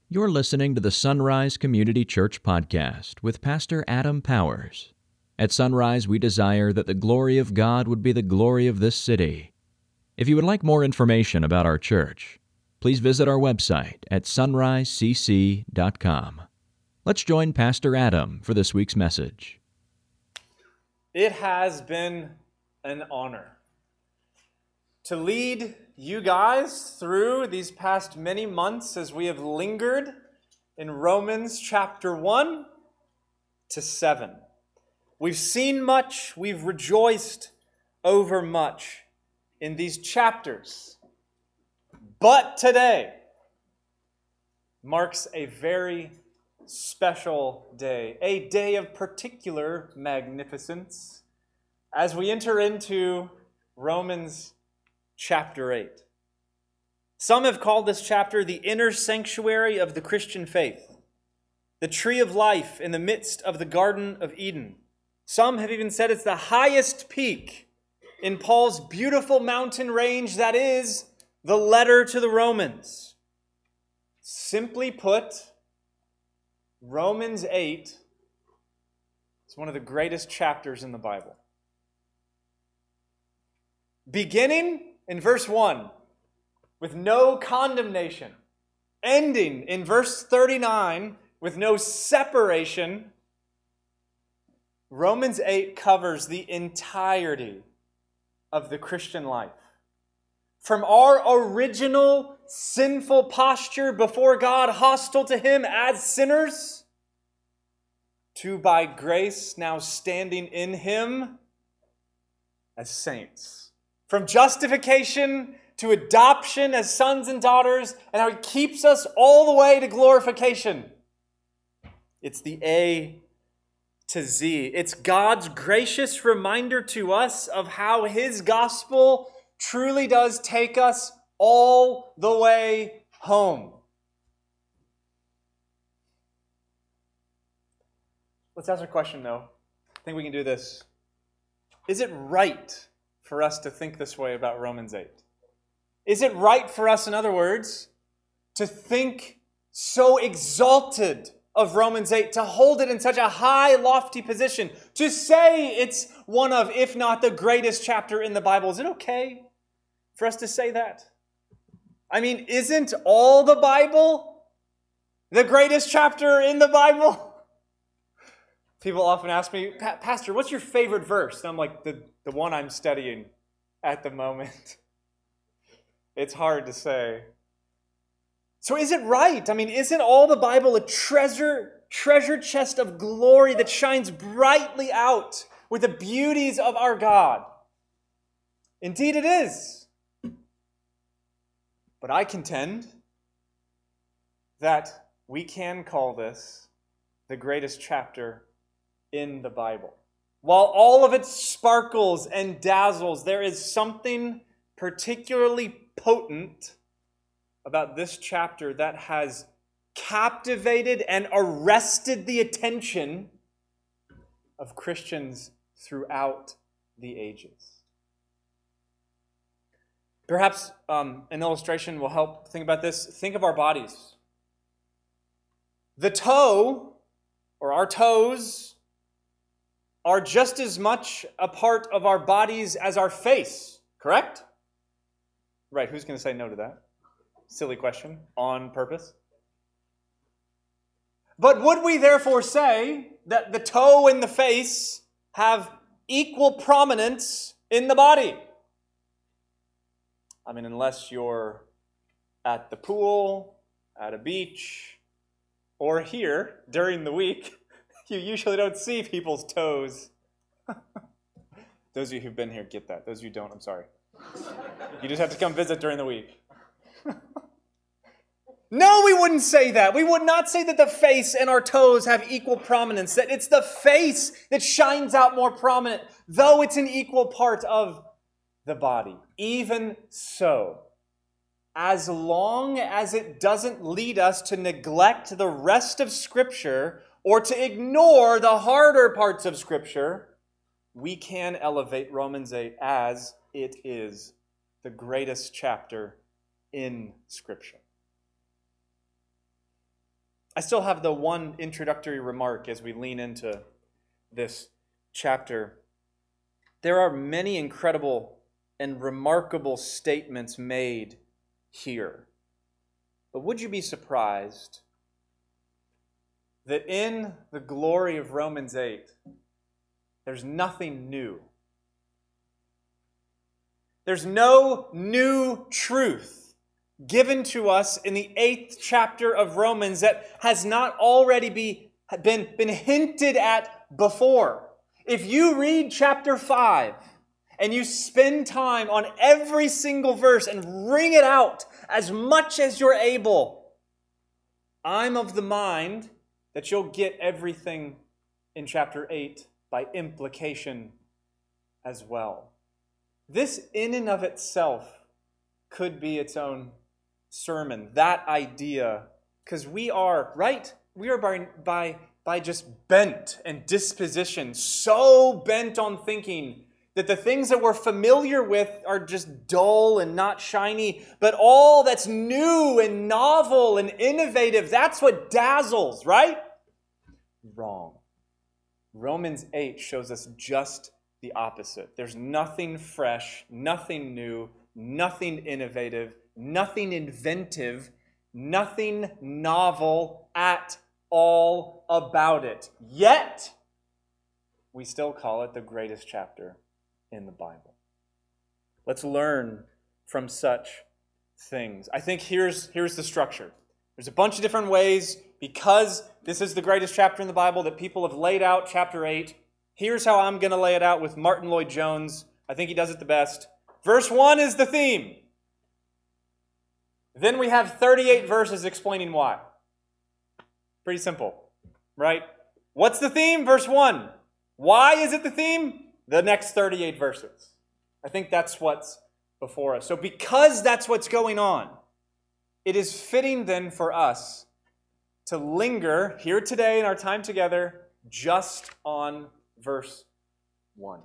You're listening to the Sunrise Community Church podcast with Pastor Adam Powers. At Sunrise, we desire that the glory of God would be the glory of this city. If you would like more information about our church, please visit our website at sunrisecc.com. Let's join Pastor Adam for this week's message. It has been an honor to lead you guys through these past many months as we have lingered in Romans chapter 1 to 7. We've seen much, we've rejoiced over much in these chapters. But today marks a very special day, a day of particular magnificence as we enter into Romans chapter 8. Some have called this chapter the inner sanctuary of the Christian faith, the tree of life in the midst of the Garden of Eden. Some have even said it's the highest peak in Paul's beautiful mountain range that is the letter to the Romans. Simply put, Romans 8 is one of the greatest chapters in the Bible. Beginning in verse 1, with no condemnation, ending in verse 39 with no separation, Romans 8 covers the entirety of the Christian life. From our original sinful posture before God, hostile to Him as sinners, to by grace now standing in Him as saints. From justification to adoption as sons and daughters, and how He keeps us all the way to glorification. It's the A to Z. It's God's gracious reminder to us of how His gospel truly does take us all the way home. Let's ask a question, though. I think we can do this. Is it right for us to think this way about Romans 8? Is it right for us, in other words, to think so exalted of Romans 8, to hold it in such a high, lofty position, to say it's one of, if not the greatest chapter in the Bible? Is it okay for us to say that? I mean, isn't all the Bible the greatest chapter in the Bible? People often ask me, Pastor, what's your favorite verse? And I'm like, the one I'm studying at the moment. It's hard to say. So is it right? I mean, isn't all the Bible a treasure chest of glory that shines brightly out with the beauties of our God? Indeed it is. But I contend that we can call this the greatest chapter in the Bible. While all of it sparkles and dazzles, there is something particularly potent about this chapter that has captivated and arrested the attention of Christians throughout the ages. Perhaps an illustration will help think about this. Think of our bodies. The toe, or our toes, are just as much a part of our bodies as our face, correct? Right, who's going to say no to that? Silly question, on purpose. But would we therefore say that the toe and the face have equal prominence in the body? I mean, unless you're at the pool, at a beach, or here during the week, you usually don't see people's toes. Those of you who've been here get that. Those of you who don't, I'm sorry. You just have to come visit during the week. No, we wouldn't say that. We would not say that the face and our toes have equal prominence, that it's the face that shines out more prominent, though it's an equal part of the body. Even so, as long as it doesn't lead us to neglect the rest of Scripture or to ignore the harder parts of Scripture, we can elevate Romans 8 as it is the greatest chapter in Scripture. I still have the one introductory remark as we lean into this chapter. There are many incredible and remarkable statements made here. But would you be surprised that in the glory of Romans 8, there's nothing new? There's no new truth given to us in the 8th chapter of Romans that has not already been hinted at before. If you read chapter 5 and you spend time on every single verse and wring it out as much as you're able, I'm of the mind that you'll get everything in chapter 8 by implication as well. This in and of itself could be its own sermon, that idea, because we are, right? We are by just bent and disposition, so bent on thinking that the things that we're familiar with are just dull and not shiny, but all that's new and novel and innovative, that's what dazzles, right? Wrong. Romans 8 shows us just the opposite. There's nothing fresh, nothing new, nothing innovative, nothing inventive, nothing novel at all about it. Yet, we still call it the greatest chapter in the Bible. Let's learn from such things. I think here's the structure. There's a bunch of different ways, because this is the greatest chapter in the Bible, that people have laid out chapter 8. Here's how I'm going to lay it out with Martin Lloyd-Jones. I think he does it the best. Verse 1 is the theme. Then we have 38 verses explaining why. Pretty simple, right? What's the theme? Verse 1. Why is it the theme? The next 38 verses. I think that's what's before us. So because that's what's going on, it is fitting then for us to linger here today in our time together just on verse 1.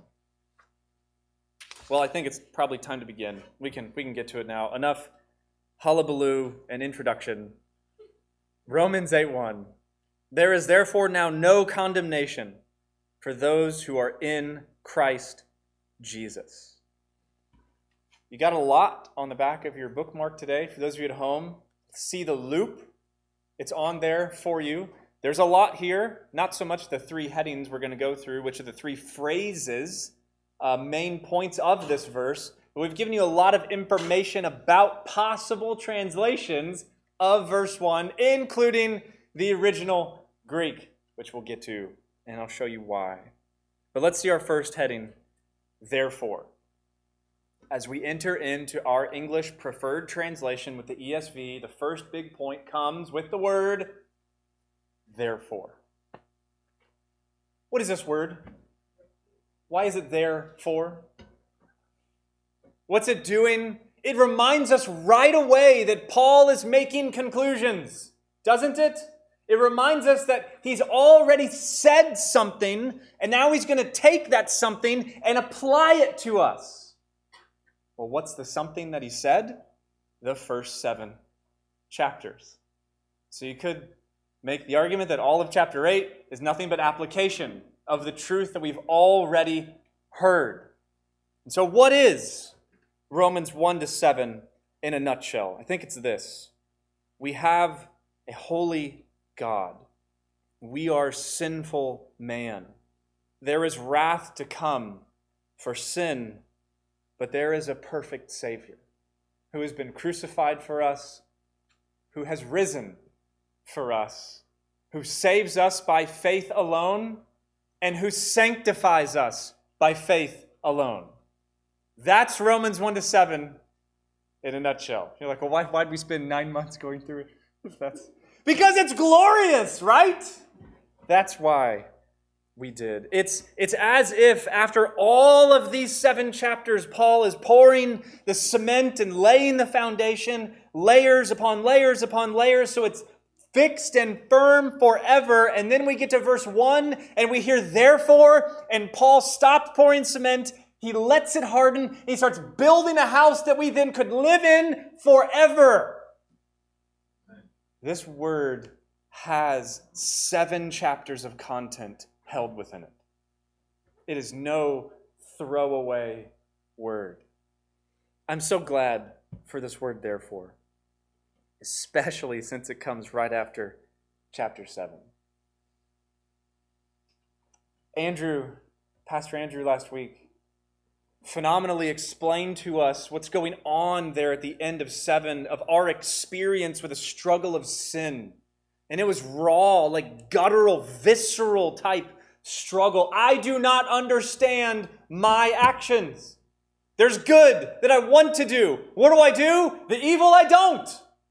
Well, I think it's probably time to begin. We can get to it now. Enough hullabaloo and introduction. Romans 8:1. There is therefore now no condemnation for those who are in Christ Jesus. You got a lot on the back of your bookmark today. For those of you at home, see the loop. It's on there for you. There's a lot here. Not so much the 3 headings we're going to go through, which are the 3 phrases, main points of this verse. But we've given you a lot of information about possible translations of verse 1, including the original Greek, which we'll get to, and I'll show you why. But let's see our first heading, therefore. As we enter into our English preferred translation with the ESV, the first big point comes with the word, therefore. What is this word? Why is it therefore? What's it doing? It reminds us right away that Paul is making conclusions, doesn't it? It reminds us that he's already said something, and now he's going to take that something and apply it to us. Well, what's the something that he said? The first 7 chapters. So you could make the argument that all of chapter 8 is nothing but application of the truth that we've already heard. And so what is Romans 1-7 in a nutshell? I think it's this. We have a holy God. We are sinful man. There is wrath to come for sin, but there is a perfect Savior who has been crucified for us, who has risen for us, who saves us by faith alone, and who sanctifies us by faith alone. That's Romans 1-7 in a nutshell. You're like, well, why'd we spend 9 months going through it? Because it's glorious, right? That's why we did. It's as if after all of these 7 chapters, Paul is pouring the cement and laying the foundation, layers upon layers upon layers, so it's fixed and firm forever. And then we get to verse 1, and we hear therefore, and Paul stopped pouring cement. He lets it harden. He starts building a house that we then could live in forever. This word has 7 chapters of content held within it. It is no throwaway word. I'm so glad for this word, therefore, especially since it comes right after chapter 7. Pastor Andrew last week, phenomenally explained to us what's going on there at the end of 7 of our experience with a struggle of sin. And it was raw, like guttural, visceral type struggle. I do not understand my actions. There's good that I want to do. What do? The evil I don't.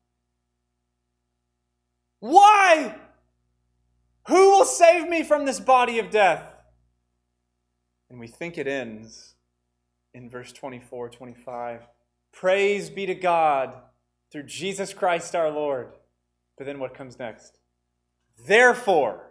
Why? Who will save me from this body of death? And we think it ends in verse 24, 25. Praise be to God through Jesus Christ our Lord. But then what comes next? Therefore,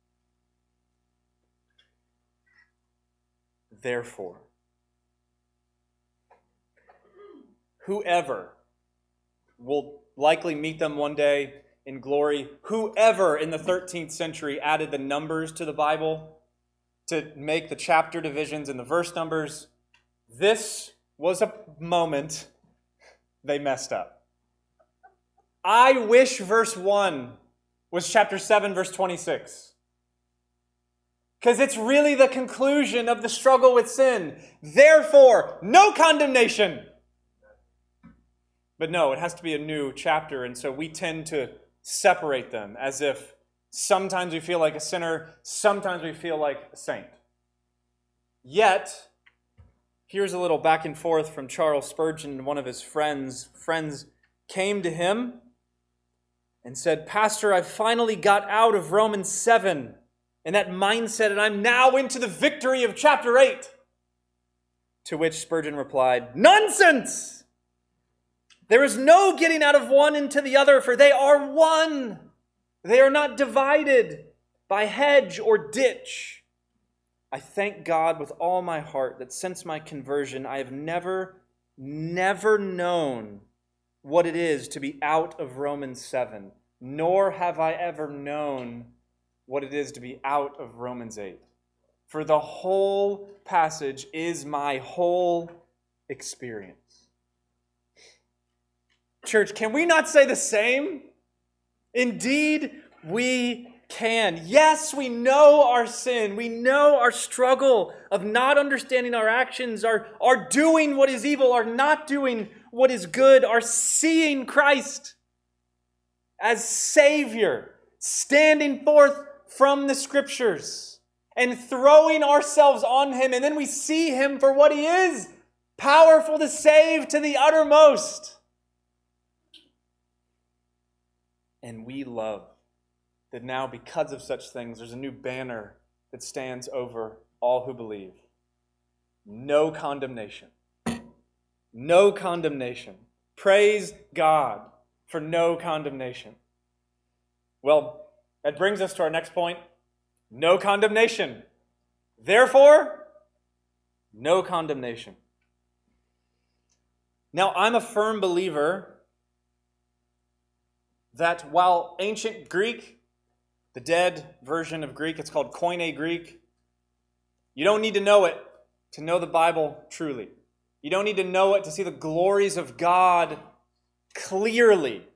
whoever will likely meet them one day in glory, whoever in the 13th century added the numbers to the Bible to make the chapter divisions and the verse numbers, this was a moment they messed up. I wish verse 1 was chapter 7, verse 26. Because it's really the conclusion of the struggle with sin. Therefore, no condemnation. But no, it has to be a new chapter, and so we tend to separate them as if sometimes we feel like a sinner, sometimes we feel like a saint. Yet, here's a little back and forth from Charles Spurgeon and one of his friends. Friends came to him and said, Pastor, I finally got out of Romans 7 and that mindset, and I'm now into the victory of chapter 8. To which Spurgeon replied, Nonsense! There is no getting out of one into the other, for they are one. They are not divided by hedge or ditch. I thank God with all my heart that since my conversion, I have never known what it is to be out of Romans 7, nor have I ever known what it is to be out of Romans 8. For the whole passage is my whole experience. Church, can we not say the same? Indeed, we can. Yes, we know our sin. We know our struggle of not understanding our actions, our doing what is evil, our not doing what is good, our seeing Christ as Savior, standing forth from the Scriptures and throwing ourselves on Him, and then we see Him for what He is, powerful to save to the uttermost. And we love that now, because of such things, there's a new banner that stands over all who believe. No condemnation. No condemnation. Praise God for no condemnation. Well, that brings us to our next point. No condemnation. Therefore, no condemnation. Now, I'm a firm believer that while ancient Greek, the dead version of Greek, it's called Koine Greek, you don't need to know it to know the Bible truly. You don't need to know it to see the glories of God clearly.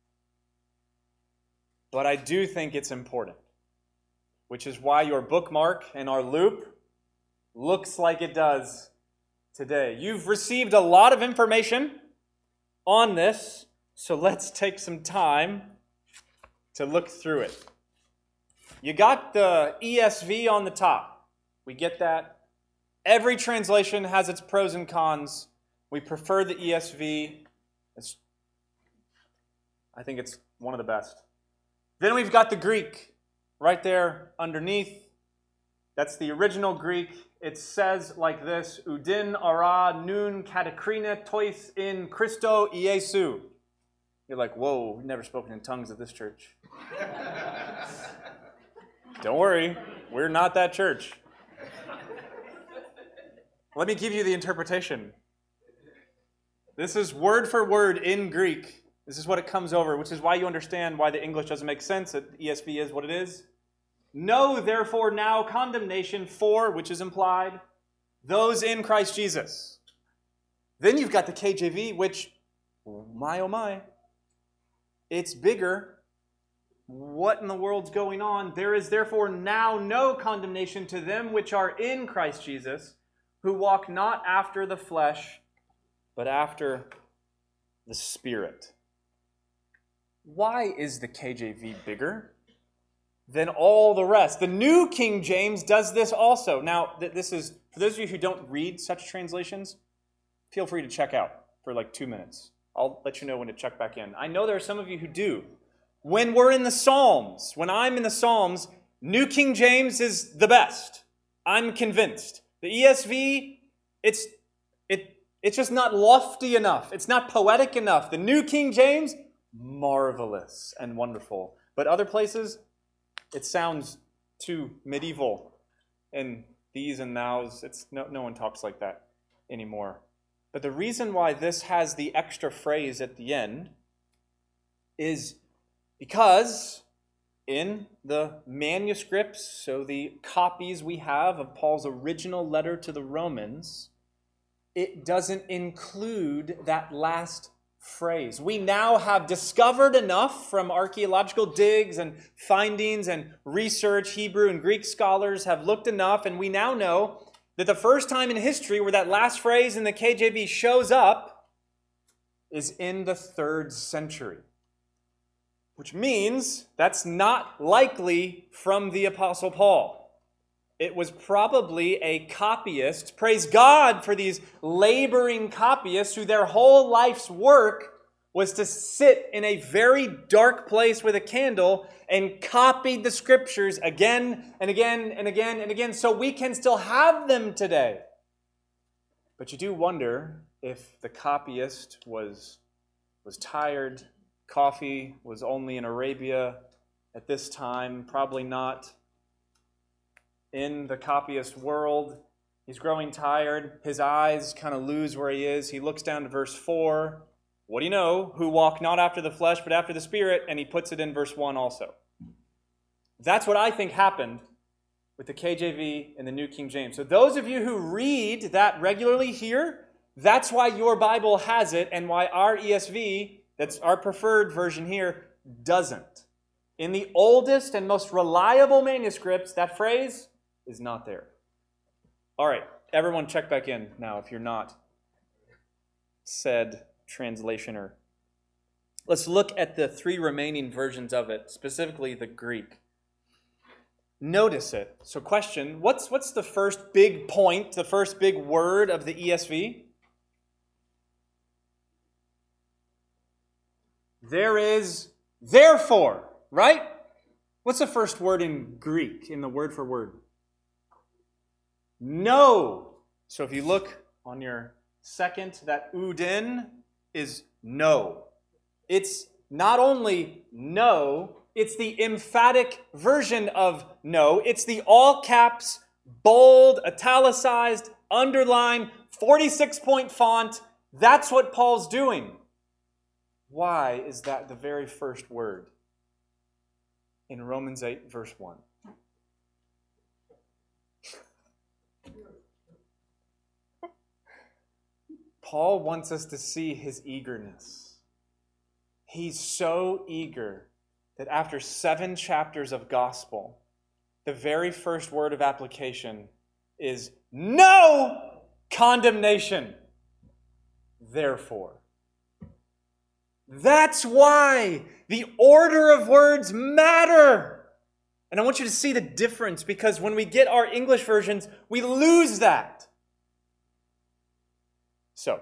But I do think it's important, which is why your bookmark and our loop looks like it does today. You've received a lot of information on this, so let's take some time to look through it. You got the ESV on the top. We get that. Every translation has its pros and cons. We prefer the ESV. I think it's one of the best. Then we've got the Greek right there underneath. That's the original Greek. It says like this, Udin ara nun katakrina tois in Christo Iesu. You're like, whoa, we've never spoken in tongues at this church. Don't worry, we're not that church. Let me give you the interpretation. This is word for word in Greek This is what it comes over, which is why you understand why the English doesn't make sense, that ESV is what it is. No, therefore, now condemnation for, which is implied, those in Christ Jesus. Then you've got the KJV, which, oh my, it's bigger. What in the world's going on? There is therefore now no condemnation to them which are in Christ Jesus, who walk not after the flesh, but after the Spirit. Why is the KJV bigger than all the rest? The New King James does this also. Now, this is, for those of you who don't read such translations, feel free to check out for like 2 minutes. I'll let you know when to check back in. I know there are some of you who do. When we're in the Psalms, when I'm in the Psalms, New King James is the best. I'm convinced. The ESV, it's just not lofty enough. It's not poetic enough. The New King James, marvelous and wonderful. But other places, it sounds too medieval. And these and nows, no one talks like that anymore. But the reason why this has the extra phrase at the end is because in the manuscripts, so the copies we have of Paul's original letter to the Romans, it doesn't include that last phrase. We now have discovered enough from archaeological digs and findings and research. Hebrew and Greek scholars have looked enough, and we now know that the first time in history where that last phrase in the KJV shows up is in the 3rd century. Which means that's not likely from the Apostle Paul. It was probably a copyist. Praise God for these laboring copyists who their whole life's work was to sit in a very dark place with a candle and copied the scriptures again and again and again and again so we can still have them today. But you do wonder if the copyist was tired. Coffee was only in Arabia at this time, probably not in the copyist world. He's growing tired. His eyes kind of lose where he is. He looks down to verse 4. What do you know? Who walk not after the flesh, but after the Spirit. And he puts it in verse 1 also. That's what I think happened with the KJV and the New King James. So those of you who read that regularly here, that's why your Bible has it and why our ESV, that's our preferred version here, doesn't. In the oldest and most reliable manuscripts, that phrase is not there. All right, everyone check back in now if you're not said translationer. Let's look at the 3 remaining versions of it, specifically the Greek. Notice it. So question, what's the first big point, the first big word of the ESV? There is therefore, right? What's the first word in Greek, in the word for word? No. So if you look on your second, that udin is no. It's not only no, it's the emphatic version of no. It's the all caps, bold, italicized, underlined, 46-point font. That's what Paul's doing. Why is that the very first word in Romans 8, verse 1? Paul wants us to see his eagerness. He's so eager that after 7 chapters of gospel, the very first word of application is no condemnation. Therefore. That's why the order of words matter. And I want you to see the difference, because when we get our English versions, we lose that. So,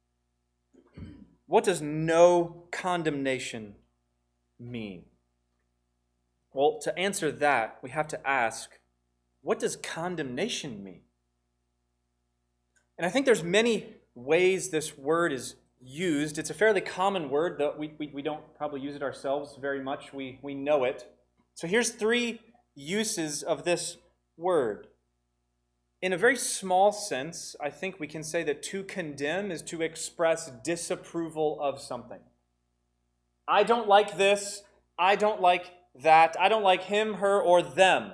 what does no condemnation mean? Well, to answer that, we have to ask, what does condemnation mean? And I think there's many ways this word is used. It's a fairly common word, though we don't probably use it ourselves very much. We know it. So here's 3 uses of this word. In a very small sense, I think we can say that to condemn is to express disapproval of something. I don't like this. I don't like that. I don't like him, her, or them.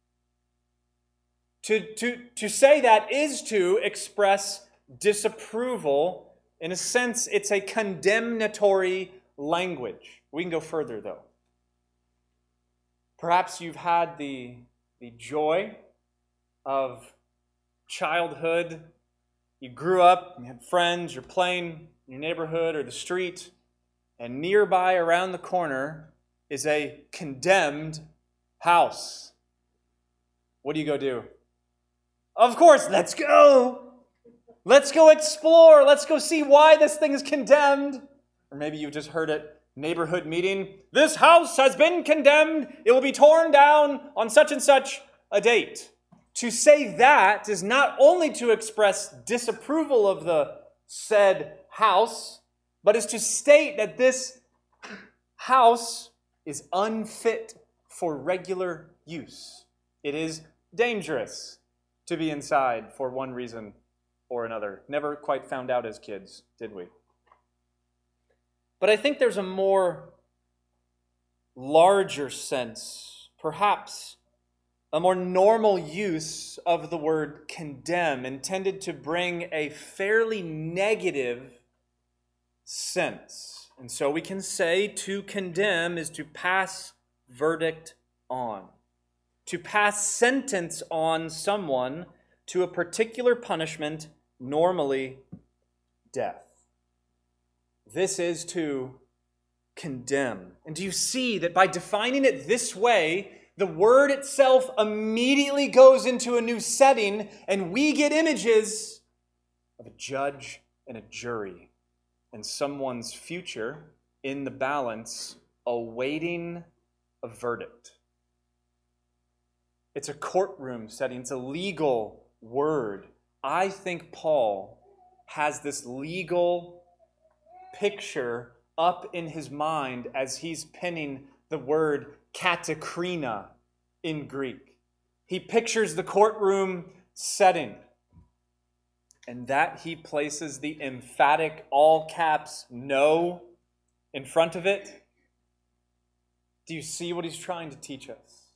To say that is to express disapproval. In a sense, it's a condemnatory language. We can go further, though. Perhaps you've had the joy of childhood. You grew up, you had friends, you're playing in your neighborhood or the street, and nearby around the corner is a condemned house. What do you go do? Of course, let's go. Let's go explore. Let's go see why this thing is condemned. Or maybe you just heard it, neighborhood meeting. This house has been condemned. It will be torn down on such and such a date. To say that is not only to express disapproval of the said house, but is to state that this house is unfit for regular use. It is dangerous to be inside for one reason or another. Never quite found out as kids, did we? But I think there's a more larger sense, perhaps a more normal use of the word condemn, intended to bring a fairly negative sense. And so we can say to condemn is to pass verdict on, to pass sentence on someone to a particular punishment, normally death. This is to condemn. And do you see that by defining it this way, the word itself immediately goes into a new setting, and we get images of a judge and a jury and someone's future in the balance, awaiting a verdict. It's a courtroom setting. It's a legal word. I think Paul has this legal picture up in his mind as he's penning the word katakrina in Greek. He pictures the courtroom setting, and that he places the emphatic all caps no in front of it. Do you see what he's trying to teach us?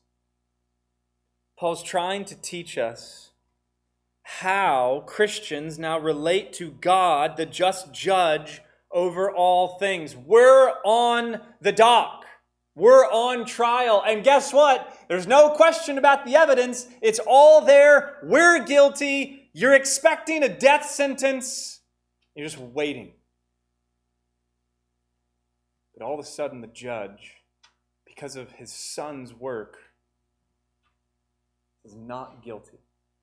Paul's trying to teach us how Christians now relate to God, the just judge over all things. We're on the dock. We're on trial. And guess what? There's no question about the evidence. It's all there. We're guilty. You're expecting a death sentence. You're just waiting. But all of a sudden, the judge, because of his son's work, is not guilty.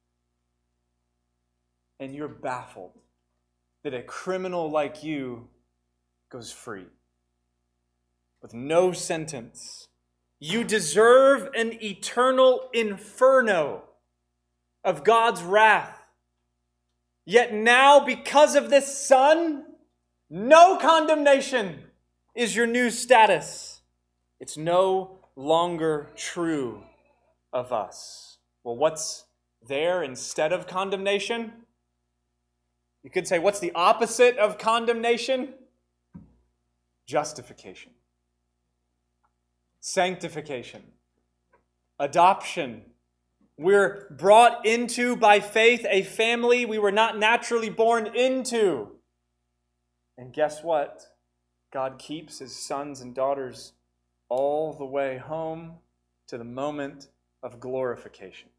And you're baffled that a criminal like you goes free with no sentence. You deserve an eternal inferno of God's wrath. Yet now, because of this son, no condemnation is your new status. It's no longer true of us. Well, what's there instead of condemnation? You could say, what's the opposite of condemnation? Justification. Sanctification. Adoption. We're brought into, by faith, a family we were not naturally born into. And guess what? God keeps his sons and daughters all the way home to the moment of glorification.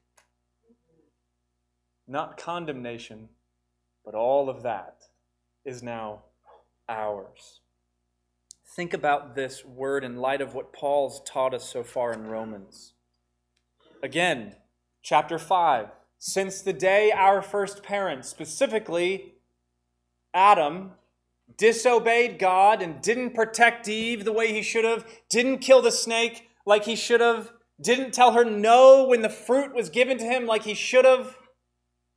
Not condemnation, but all of that is now ours. Think about this word in light of what Paul's taught us so far in Romans. Again, chapter 5. Since the day our first parents, specifically Adam, disobeyed God and didn't protect Eve the way he should have, didn't kill the snake like he should have, didn't tell her no when the fruit was given to him like he should have,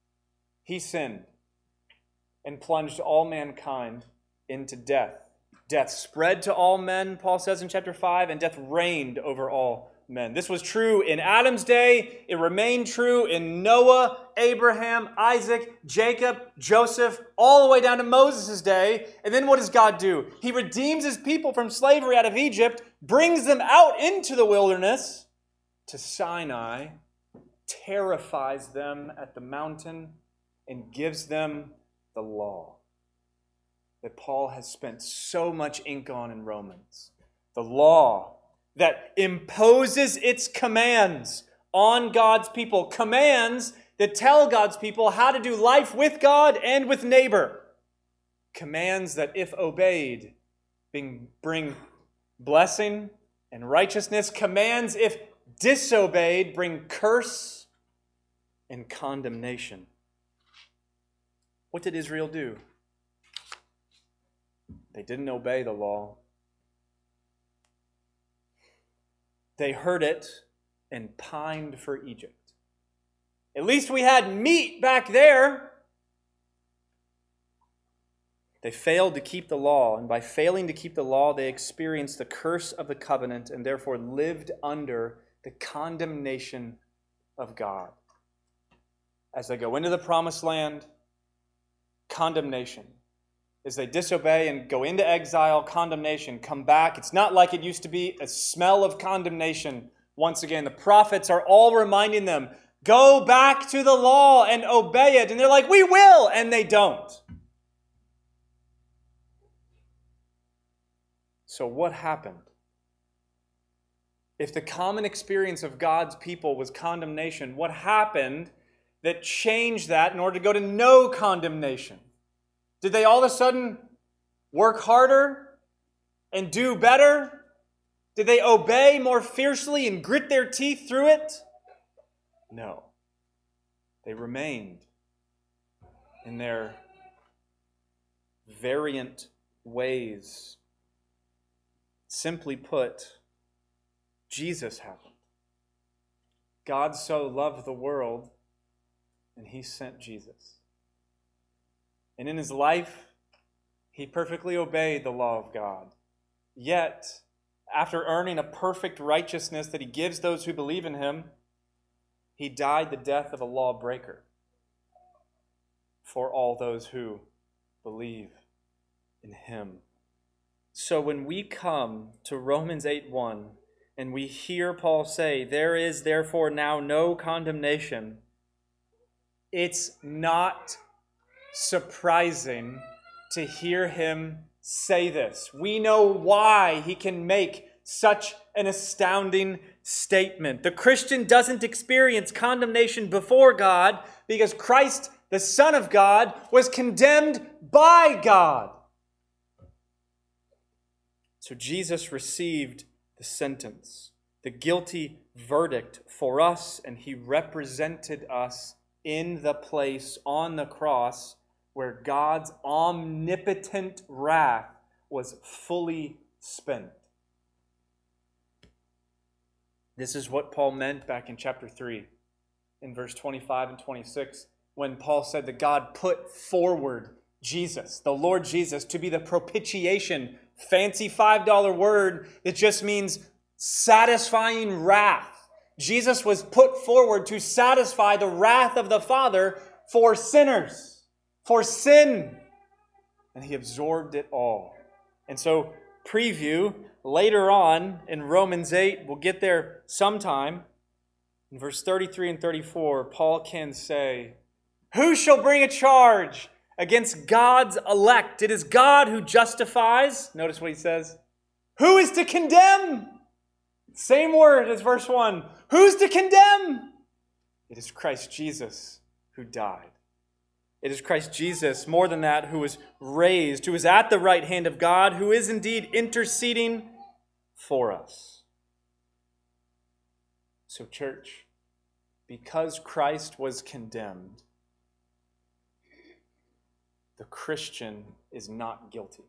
he sinned and plunged all mankind into death. Death spread to all men, Paul says in chapter 5, and death reigned over all men. This was true in Adam's day. It remained true in Noah, Abraham, Isaac, Jacob, Joseph, all the way down to Moses' day. And then what does God do? He redeems his people from slavery out of Egypt, brings them out into the wilderness to Sinai, terrifies them at the mountain, and gives them the law that Paul has spent so much ink on in Romans. The law that imposes its commands on God's people. Commands that tell God's people how to do life with God and with neighbor. Commands that, if obeyed, bring blessing and righteousness. Commands, if disobeyed, bring curse and condemnation. What did Israel do? They didn't obey the law. They heard it and pined for Egypt. At least we had meat back there. They failed to keep the law, and by failing to keep the law, they experienced the curse of the covenant and therefore lived under the condemnation of God. As they go into the promised land, condemnation. As they disobey and go into exile, condemnation, come back. It's not like it used to be, a smell of condemnation. Once again, the prophets are all reminding them, go back to the law and obey it. And they're like, we will, and they don't. So what happened? If the common experience of God's people was condemnation, what happened that changed that in order to go to no condemnation? Did they all of a sudden work harder and do better? Did they obey more fiercely and grit their teeth through it? No. They remained in their variant ways. Simply put, Jesus happened. God so loved the world, and he sent Jesus. And in his life, he perfectly obeyed the law of God. Yet, after earning a perfect righteousness that he gives those who believe in him, he died the death of a lawbreaker for all those who believe in him. So when we come to Romans 8:1 and we hear Paul say, there is therefore now no condemnation, it's not surprising to hear him say this. We know why he can make such an astounding statement. The Christian doesn't experience condemnation before God because Christ, the Son of God, was condemned by God. So Jesus received the sentence, the guilty verdict for us, and he represented us in the place on the cross where God's omnipotent wrath was fully spent. This is what Paul meant back in chapter 3, in verse 25 and 26, when Paul said that God put forward Jesus, the Lord Jesus, to be the propitiation, fancy $5 word that just means satisfying wrath. Jesus was put forward to satisfy the wrath of the Father for sinners, for sin. And he absorbed it all. And so, preview, later on in Romans 8, we'll get there sometime. In verse 33 and 34, Paul can say, who shall bring a charge against God's elect? It is God who justifies. Notice what he says. Who is to condemn? Same word as verse 1. Who's to condemn? It is Christ Jesus who died. It is Christ Jesus, more than that, who was raised, who is at the right hand of God, who is indeed interceding for us. So, church, because Christ was condemned, the Christian is not guilty.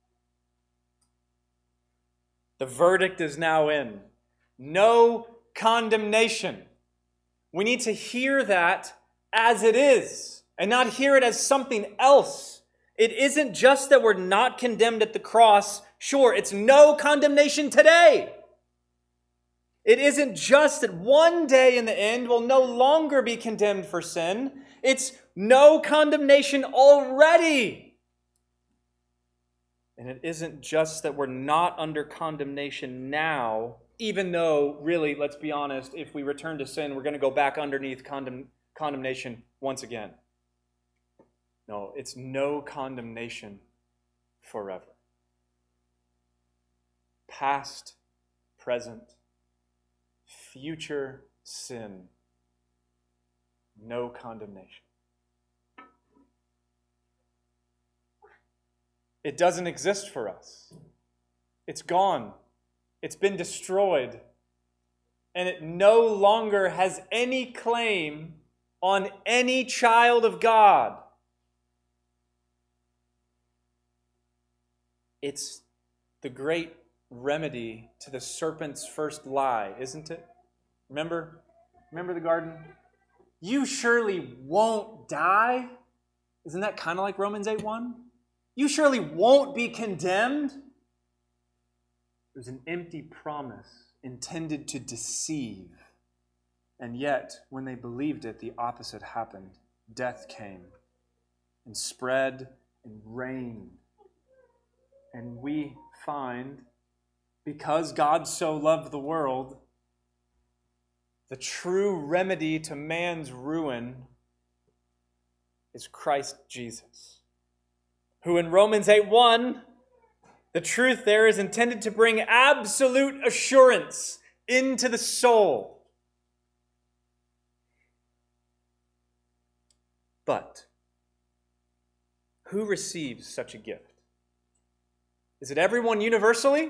The verdict is now in. No condemnation. We need to hear that as it is and not hear it as something else. It isn't just that we're not condemned at the cross Sure, it's no condemnation today. It isn't just that one day in the end we'll no longer be condemned for sin. It's no condemnation already. And it isn't just that we're not under condemnation now, even though, really, let's be honest, if we return to sin, we're going to go back underneath condemnation once again. No, it's no condemnation forever. Past, present, future sin, no condemnation. It doesn't exist for us. It's gone. It's been destroyed. And it no longer has any claim on any child of God. It's the great remedy to the serpent's first lie, isn't it? Remember the garden? You surely won't die. Isn't that kind of like Romans 8:1? You surely won't be condemned. It was an empty promise intended to deceive. And yet, when they believed it, the opposite happened. Death came and spread and reigned. And we find, because God so loved the world, the true remedy to man's ruin is Christ Jesus, who in Romans 8:1, the truth there is intended to bring absolute assurance into the soul. But who receives such a gift? Is it everyone universally?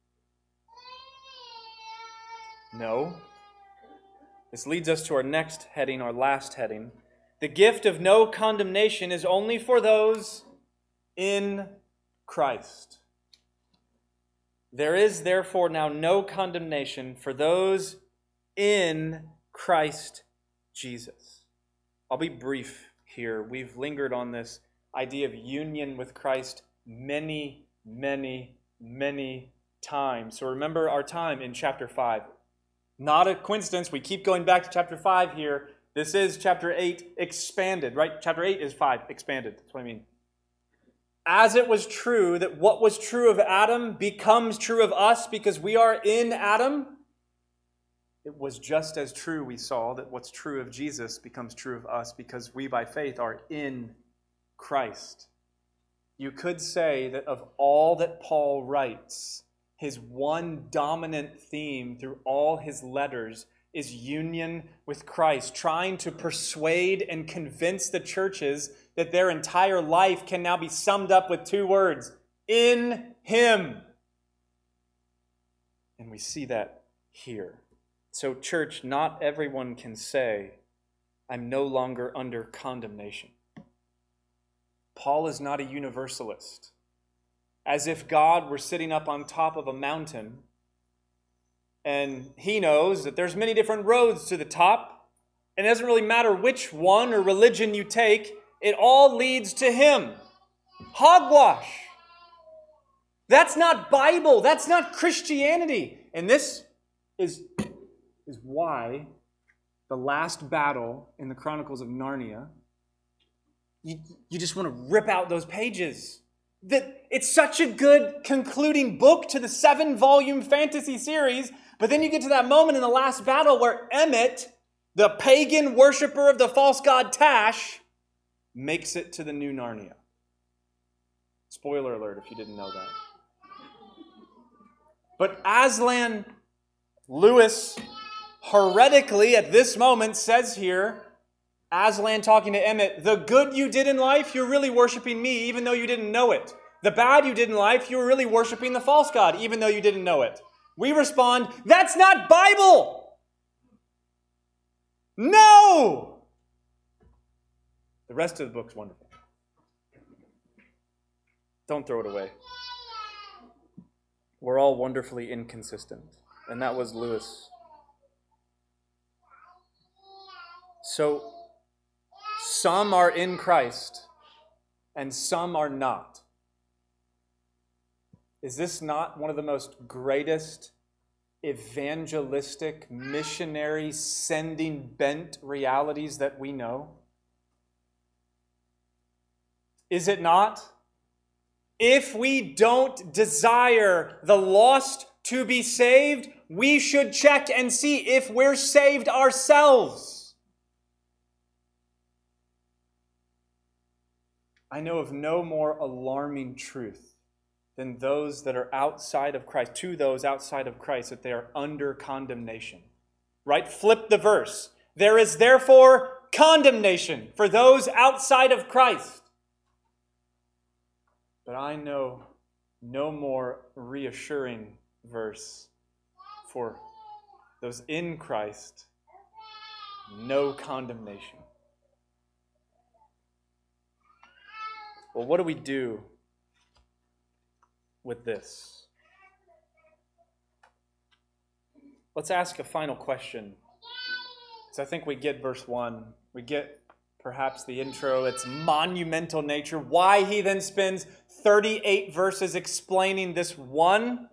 No. This leads us to our next heading, our last heading. The gift of no condemnation is only for those in Christ. There is therefore now no condemnation for those in Christ Jesus. I'll be brief here. We've lingered on this idea of union with Christ many times. So remember our time in chapter 5. Not a coincidence. We keep going back to chapter 5 here. This is chapter 8 expanded, right? Chapter 8 is 5 expanded. That's what I mean. As it was true that what was true of Adam becomes true of us because we are in Adam, it was just as true, we saw, that what's true of Jesus becomes true of us because we by faith are in Christ. You could say that of all that Paul writes, his one dominant theme through all his letters is union with Christ, trying to persuade and convince the churches that their entire life can now be summed up with two words: in Him. And we see that here. So, church, not everyone can say, I'm no longer under condemnation. Paul is not a universalist. As if God were sitting up on top of a mountain and he knows that there's many different roads to the top, and it doesn't really matter which one or religion you take, it all leads to him. Hogwash. That's not Bible. That's not Christianity. And this is why the last battle in the Chronicles of Narnia, you just want to rip out those pages. That it's such a good concluding book to the 7-volume fantasy series, but then you get to that moment in the last battle where Emmett, the pagan worshiper of the false god Tash, makes it to the new Narnia. Spoiler alert if you didn't know that. But Aslan Lewis heretically at this moment says here, Aslan talking to Emmett, the good you did in life, you're really worshiping me even though you didn't know it. The bad you did in life, you were really worshiping the false god even though you didn't know it. We respond, that's not Bible! No! The rest of the book's wonderful. Don't throw it away. We're all wonderfully inconsistent. And that was Lewis. So, some are in Christ, and some are not. Is this not one of the most greatest evangelistic, missionary, sending bent realities that we know? Is it not? If we don't desire the lost to be saved, we should check and see if we're saved ourselves. I know of no more alarming truth than those that are outside of Christ, to those outside of Christ, that they are under condemnation. Right? Flip the verse. There is therefore condemnation for those outside of Christ. But I know no more reassuring verse for those in Christ, no condemnation. Well, what do we do with this? Let's ask a final question. So I think we get verse 1. We get perhaps the intro, its monumental nature. Why he then spends 38 verses explaining this one.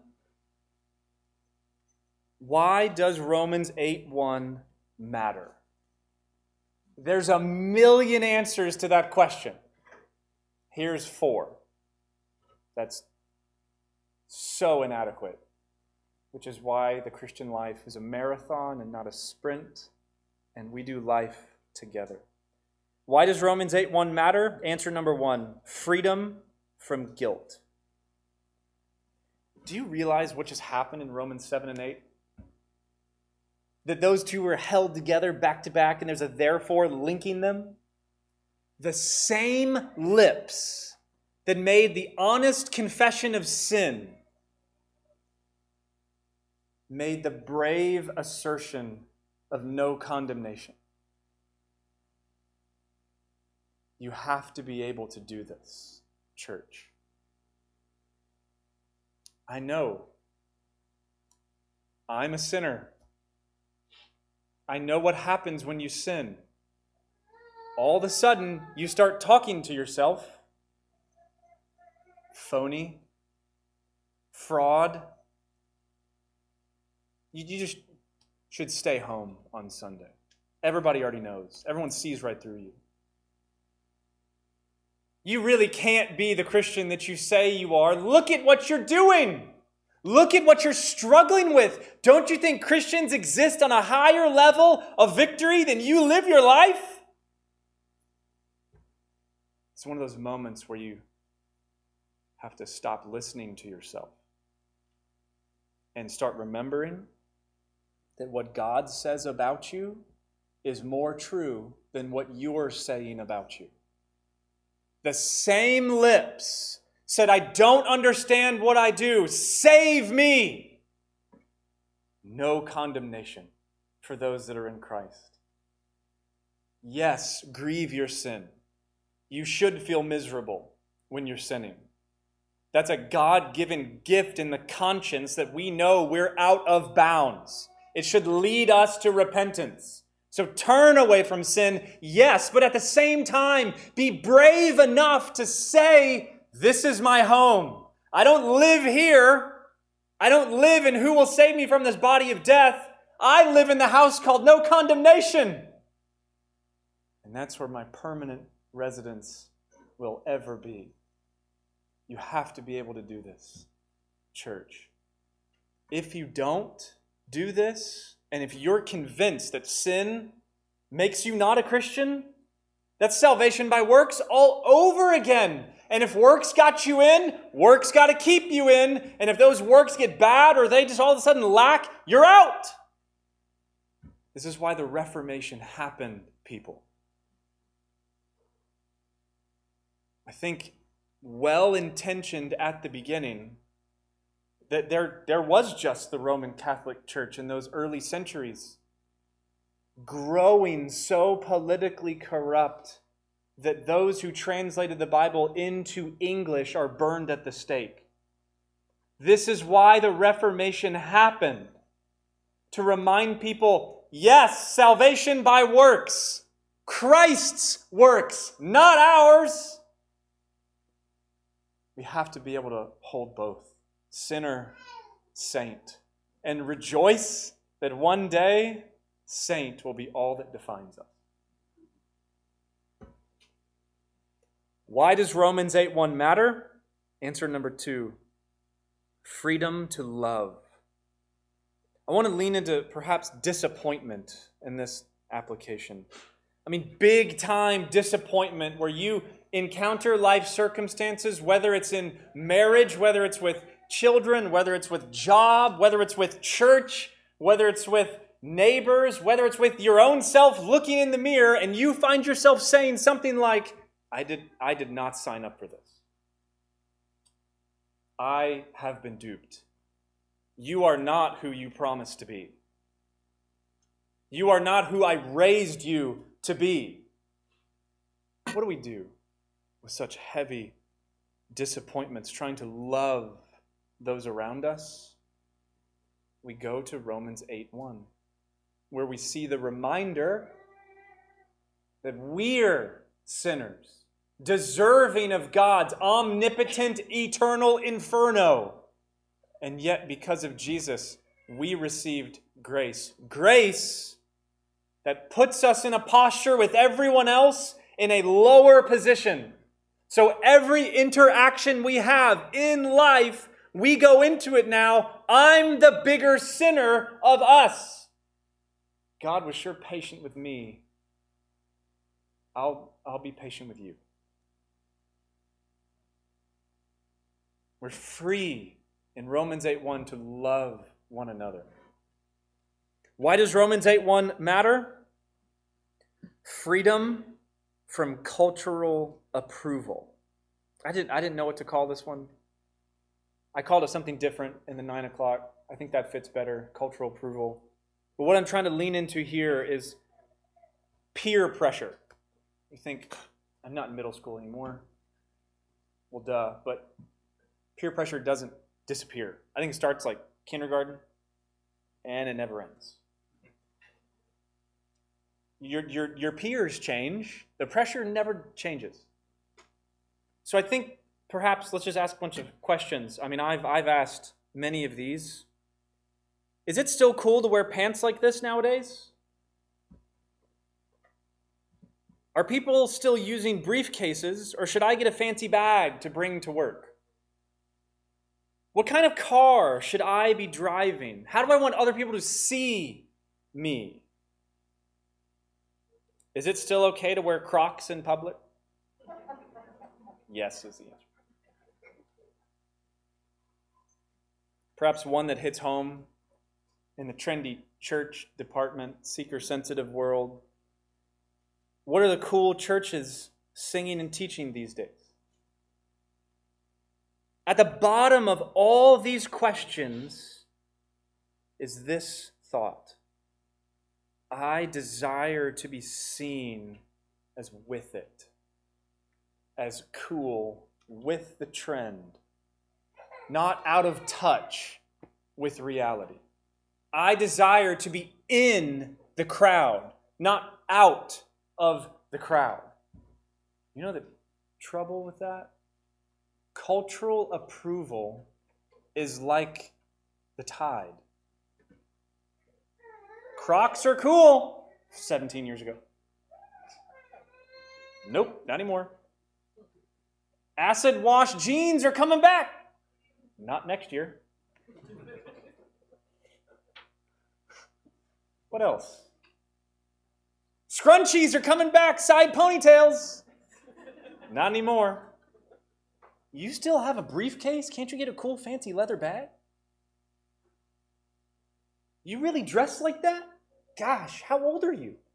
Why does Romans 8:1 matter? There's a million answers to that question. Here's 4. That's so inadequate, which is why the Christian life is a marathon and not a sprint, and we do life together. Why does Romans 8:1 matter? Answer number 1, freedom from guilt. Do you realize what just happened in Romans 7 and 8? That those two were held together back to back, and there's a therefore linking them? The same lips that made the honest confession of sin made the brave assertion of no condemnation. You have to be able to do this, church. I know. I'm a sinner. I know what happens when you sin. All of a sudden, you start talking to yourself. Phony. Fraud. You just should stay home on Sunday. Everybody already knows. Everyone sees right through you. You really can't be the Christian that you say you are. Look at what you're doing. Look at what you're struggling with. Don't you think Christians exist on a higher level of victory than you live your life? It's one of those moments where you have to stop listening to yourself and start remembering that what God says about you is more true than what you're saying about you. The same lips said, I don't understand what I do. Save me. No condemnation for those that are in Christ. Yes, grieve your sin. You should feel miserable when you're sinning. That's a God-given gift in the conscience that we know we're out of bounds. It should lead us to repentance. So turn away from sin, yes, but at the same time, be brave enough to say, this is my home. I don't live here. I don't live in who will save me from this body of death. I live in the house called no condemnation. And that's where my permanent residence will ever be. You have to be able to do this, church. If you don't do this, and if you're convinced that sin makes you not a Christian, that's salvation by works all over again. And if works got you in, works got to keep you in. And if those works get bad or they just all of a sudden lack, you're out. This is why the Reformation happened, people. I think well-intentioned at the beginning, that there was just the Roman Catholic Church in those early centuries, growing so politically corrupt that those who translated the Bible into English are burned at the stake. This is why the Reformation happened, to remind people, yes, salvation by works, Christ's works, not ours. We have to be able to hold both sinner, saint. And rejoice that one day saint will be all that defines us. Why does Romans 8:1 matter? Answer number 2, freedom to love. I want to lean into perhaps disappointment in this application. I mean, big time disappointment where you encounter life circumstances, whether it's in marriage, whether it's with children, whether it's with job, whether it's with church, whether it's with neighbors, whether it's with your own self looking in the mirror, and you find yourself saying something like, I did not sign up for this. I have been duped. You are not who you promised to be. You are not who I raised you to be. What do we do with such heavy disappointments, trying to love those around us? We go to Romans 8:1, where we see the reminder that we're sinners, deserving of God's omnipotent, eternal inferno. And yet, because of Jesus, we received grace. Grace that puts us in a posture with everyone else in a lower position. So every interaction we have in life, we go into it now, I'm the bigger sinner of us. God was sure patient with me. I'll be patient with you. We're free in Romans 8:1 to love one another. Why does Romans 8:1 matter? Freedom from cultural approval. I didn't know what to call this one. I called it something different in the 9 o'clock. I think that fits better, cultural approval. But what I'm trying to lean into here is peer pressure. You think, I'm not in middle school anymore. Well, duh, but peer pressure doesn't disappear. I think it starts like kindergarten, and it never ends. Your peers change. The pressure never changes. So I think perhaps let's just ask a bunch of questions. I mean, I've asked many of these. Is it still cool to wear pants like this nowadays? Are people still using briefcases, or should I get a fancy bag to bring to work? What kind of car should I be driving? How do I want other people to see me? Is it still okay to wear Crocs in public? Yes is the answer. Perhaps one that hits home in the trendy church department, seeker-sensitive world. What are the cool churches singing and teaching these days? At the bottom of all these questions is this thought. I desire to be seen as with it, as cool with the trend, not out of touch with reality. I desire to be in the crowd, not out of the crowd. You know the trouble with that? Cultural approval is like the tide. Crocs are cool 17 years ago. Nope, not anymore. Acid wash jeans are coming back. Not next year. What else? Scrunchies are coming back, side ponytails. Not anymore. You still have a briefcase? Can't you get a cool fancy leather bag? You really dress like that? Gosh, how old are you?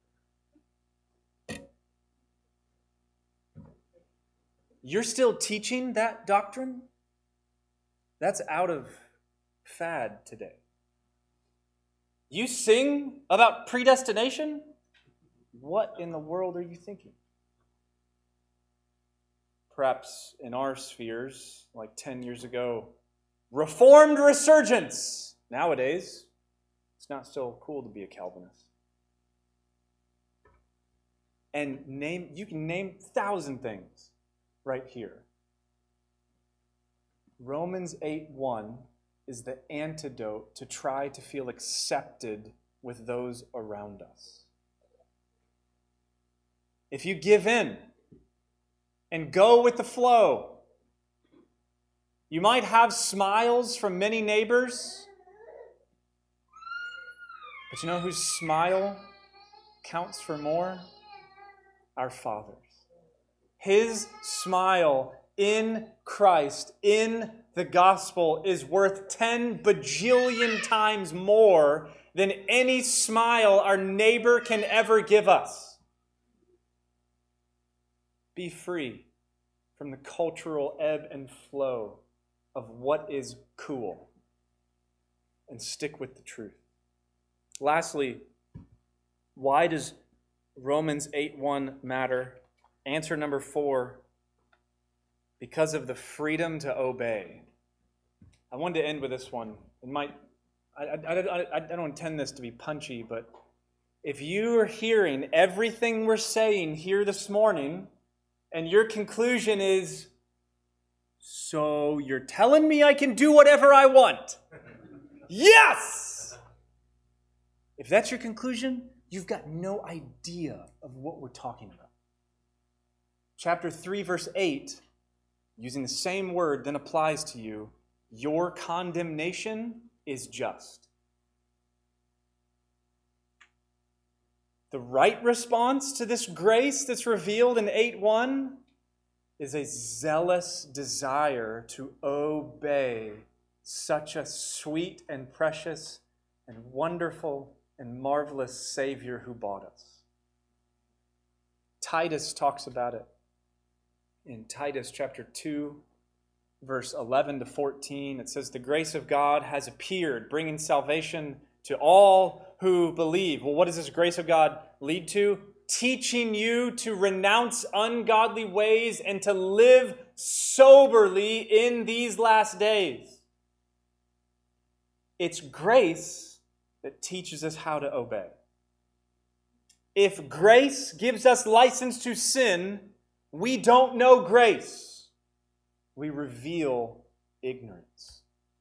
You're still teaching that doctrine? That's out of fad today. You sing about predestination? What in the world are you thinking? Perhaps in our spheres, like 10 years ago, Reformed resurgence. Nowadays, it's not so cool to be a Calvinist. And you can name 1,000 things right here. Romans 8:1 is the antidote to try to feel accepted with those around us. If you give in and go with the flow, you might have smiles from many neighbors, but you know whose smile counts for more? Our Father's. His smile in Christ, in the gospel, is worth 10 bajillion times more than any smile our neighbor can ever give us. Be free from the cultural ebb and flow of what is cool and stick with the truth. Lastly, why does Romans 8:1 matter? Answer number 4, because of the freedom to obey. I wanted to end with this one. I don't intend this to be punchy, but if you are hearing everything we're saying here this morning, and your conclusion is, so you're telling me I can do whatever I want? Yes! If that's your conclusion, you've got no idea of what we're talking about. Chapter 3, verse 8, using the same word, then applies to you. Your condemnation is just. The right response to this grace that's revealed in 8:1 is a zealous desire to obey such a sweet and precious and wonderful and marvelous Savior who bought us. Titus talks about it in Titus chapter 2, verse 11 to 14. It says, the grace of God has appeared, bringing salvation to all who believe. Well, what does this grace of God lead to? Teaching you to renounce ungodly ways and to live soberly in these last days. It's grace that teaches us how to obey. If grace gives us license to sin, we don't know grace. We reveal ignorance.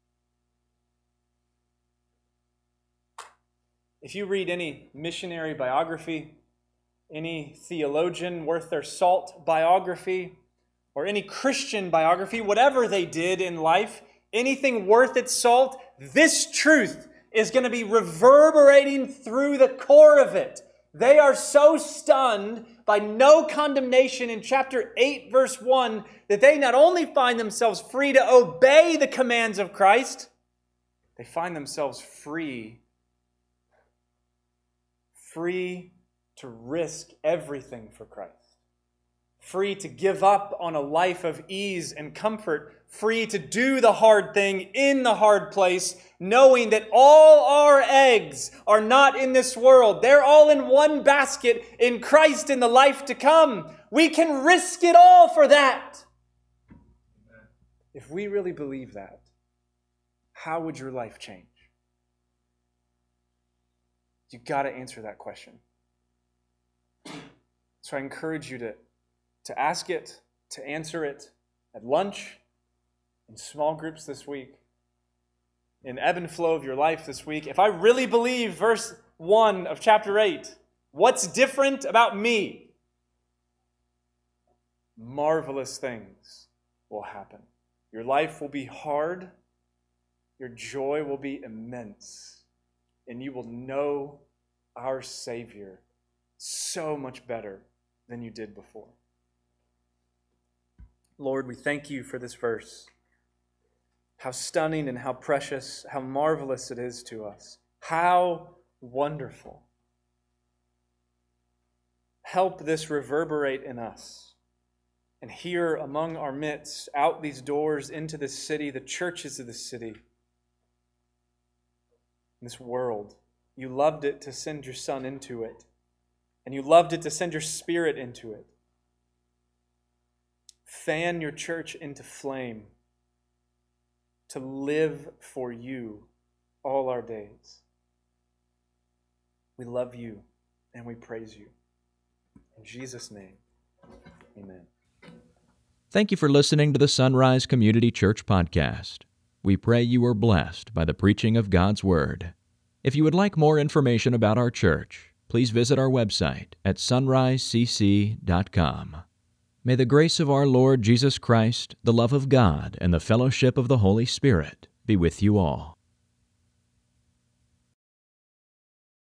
If you read any missionary biography, any theologian worth their salt biography, or any Christian biography, whatever they did in life, anything worth its salt, this truth is going to be reverberating through the core of it. They are so stunned by no condemnation in chapter 8, verse 1, that they not only find themselves free to obey the commands of Christ, they find themselves free to risk everything for Christ. Free to give up on a life of ease and comfort. Free to do the hard thing in the hard place, knowing that all our eggs are not in this world. They're all in one basket in Christ in the life to come. We can risk it all for that. If we really believe that, how would your life change? You've got to answer that question. So I encourage you to ask it, to answer it at lunch, in small groups this week, in ebb and flow of your life this week. If I really believe verse 1 of chapter 8, what's different about me? Marvelous things will happen. Your life will be hard. Your joy will be immense. And you will know our Savior so much better than you did before. Lord, we thank you for this verse. How stunning and how precious, how marvelous it is to us. How wonderful. Help this reverberate in us. And here among our midst, out these doors into this city, the churches of this city, this world. You loved it to send your Son into it. And you loved it to send your Spirit into it. Fan your church into flame to live for you all our days. We love you and we praise you. In Jesus' name, amen. Thank you for listening to the Sunrise Community Church podcast. We pray you are blessed by the preaching of God's Word. If you would like more information about our church, please visit our website at sunrisecc.com. May the grace of our Lord Jesus Christ, the love of God, and the fellowship of the Holy Spirit be with you all.